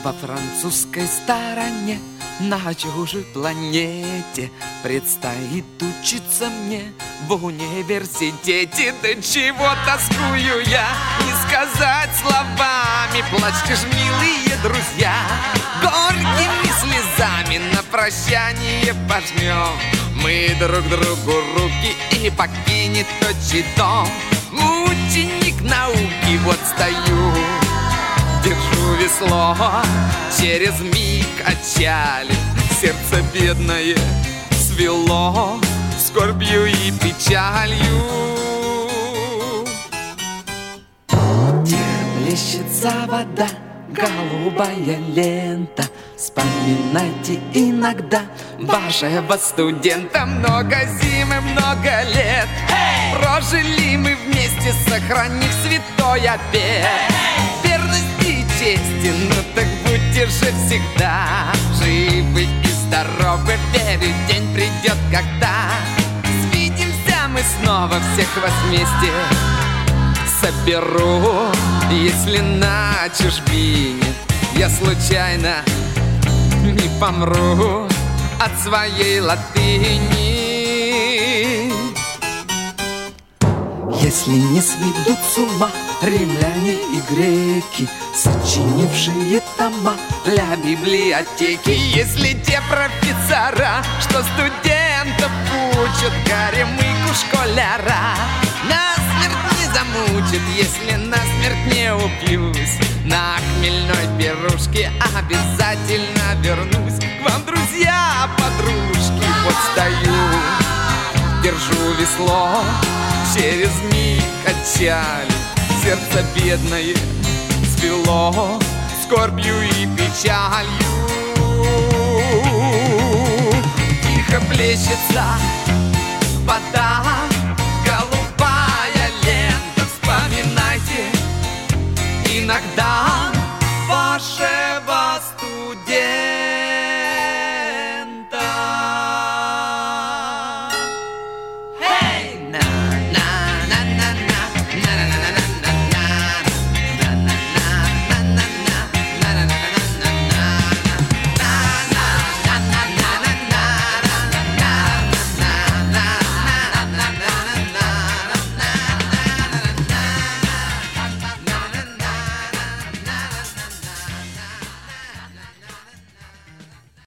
Во французской стороне, на чужой планете, предстоит учиться мне в университете. Да чего тоскую я, не сказать словами. Плачьте ж, милые друзья, горькими слезами на прощание пожмем мы друг другу руки, и покинет отчий дом ученик науки. Вот стою, держу весло, через миг отчалит, сердце бедное свело скорбью и печалью. Плещется вода, голубая лента. Вспоминайте иногда вашего студента. Много зим и много лет прожили мы вместе, сохранив святой обет верности и чести. Ну так будьте же всегда живы и здоровы. Верю, день придет, когда свидимся мы снова. Всех вас вместе соберу. Если на чужбине я случайно не помру от своей латыни. Если не сведут с ума римляне и греки, сочинившие тома для библиотеки. Если те профессора, что студентов учат, горемыку школяра насмерть не замучат. Если насмерть не упьюсь, на хмельной пирушке обязательно вернусь к вам, друзья, подружки. Вот стою, держу весло, через миг отчалит, сердце бедное свело скорбью и печалью. Тихо плещется вода, голубая лента. Вспоминайте иногда